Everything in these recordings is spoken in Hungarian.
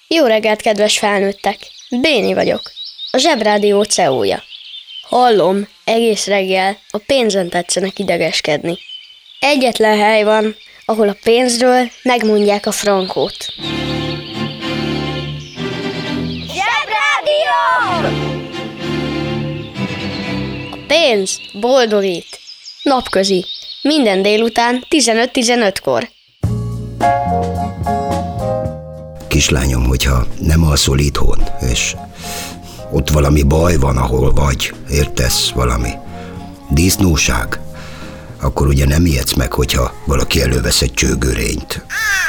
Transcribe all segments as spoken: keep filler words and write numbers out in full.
Jó reggelt, kedves felnőttek! Béni vagyok, a Zsebrádió cé e ó-ja. Hallom, egész reggel a pénzen tetszenek idegeskedni. Egyetlen hely van, ahol a pénzről megmondják a frankót. Zsebrádió! A pénz boldogít. Napközi, minden délután tizenöt tizenötkor. Kislányom, hogyha nem alszol itthon, és ott valami baj van, ahol vagy, értesz, valami disznóság, akkor ugye nem ijedsz meg, hogyha valaki elővesz egy csőgörényt.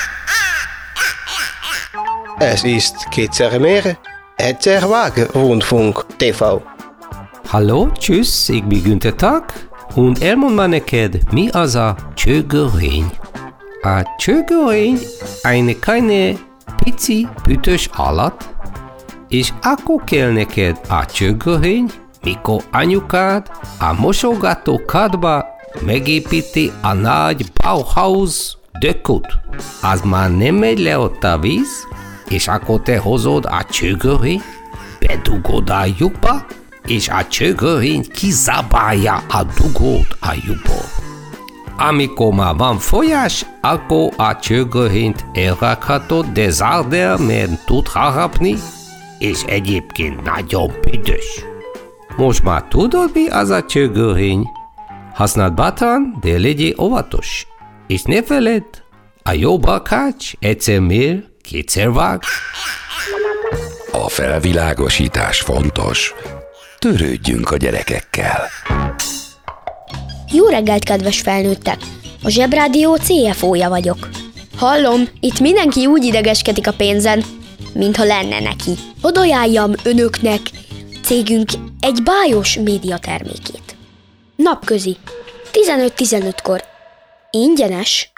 Ez ist kétszer mér, egyszer vág, Rundfunk té vé. Hallo, tschüss, ich bin Günther Tag, und elmond már neked, mi az a csőgörény. A csőgörény eine kleine pici bütös állat, és akkor kell neked a csőgörény, mikor anyukád a mosogatókádba megépíti a nagy Bauhaus dökut. Az már nem megy le ott a víz, és akkor te hozod a csőgörény, bedugod a lyukba, és a csőgörény kizabálja a dugót a lyukból. Amikor már van folyás, akkor a csőgörényt elrakhatod, de zárd el, mert tud harapni, és egyébként nagyon büdös. Most már tudod, mi az a csőgörény? Használd bátran, de legyél óvatos. És ne feledd, a jó barkács egyszer mér, kétszer vág. A felvilágosítás fontos. Törődjünk a gyerekekkel. Jó reggelt, kedves felnőttek! A Zsebrádió cé ef ó-ja vagyok. Hallom, itt mindenki úgy idegeskedik a pénzen, mintha lenne neki. Hadd ajánljam önöknek cégünk egy bájos médiatermékét. Napközi, tizenöt tizenötkor. Ingyenes.